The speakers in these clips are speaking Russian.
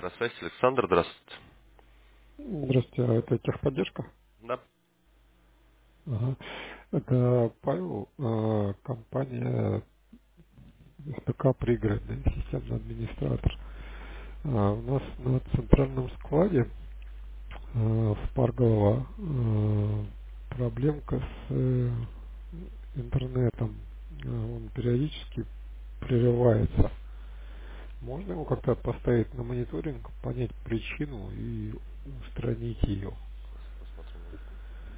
Электросвязь, Александр, здравствуйте. Здравствуйте, а это техподдержка? Да, Ага. Это Павел, компания СПК «Пригородный», системный администратор. У нас на центральном складе в Парголово проблемка с интернетом. Он периодически прерывается. Можно его как-то поставить на мониторинг, понять причину и устранить ее? посмотрим минутку.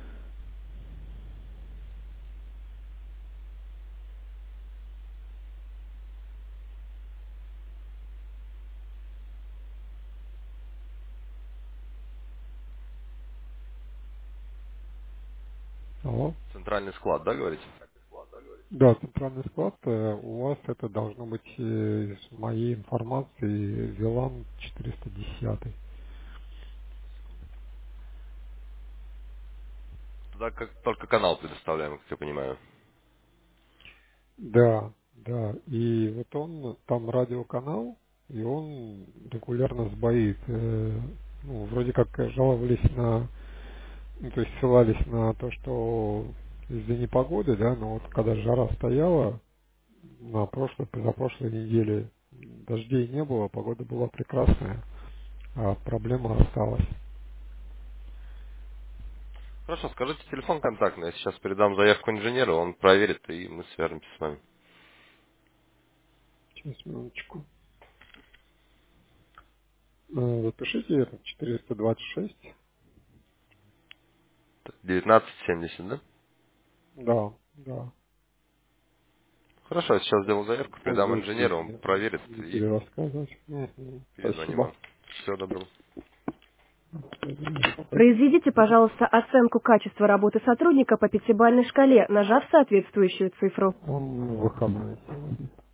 Алло? Центральный склад, да, говорите? Да, центральный склад, у вас это должно быть из моей информации VLAN 410. Туда как только канал предоставляем, как я понимаю. Да, да. И вот он, там радиоканал, и он регулярно сбоит. Ну, вроде как жаловались на, ну, то есть ссылались на то, что из-за непогоды, да, но вот когда жара стояла, на прошлой, позапрошлой неделе дождей не было, погода была прекрасная, а проблема осталась. Хорошо, скажите телефон контактный. Я сейчас передам заявку инженеру, он проверит, и мы свяжемся с вами. Сейчас, минуточку. Запишите это 426. 1970, да? Да, да. Хорошо, я сейчас сделал заявку, передам Будете инженеру, он проверит, не и перерассказывать. Мгм. перезвоним Спасибо. вам. Всего доброго. Произведите, пожалуйста, оценку качества работы сотрудника по пятибалльной шкале, нажав соответствующую цифру. Он выходной сегодня.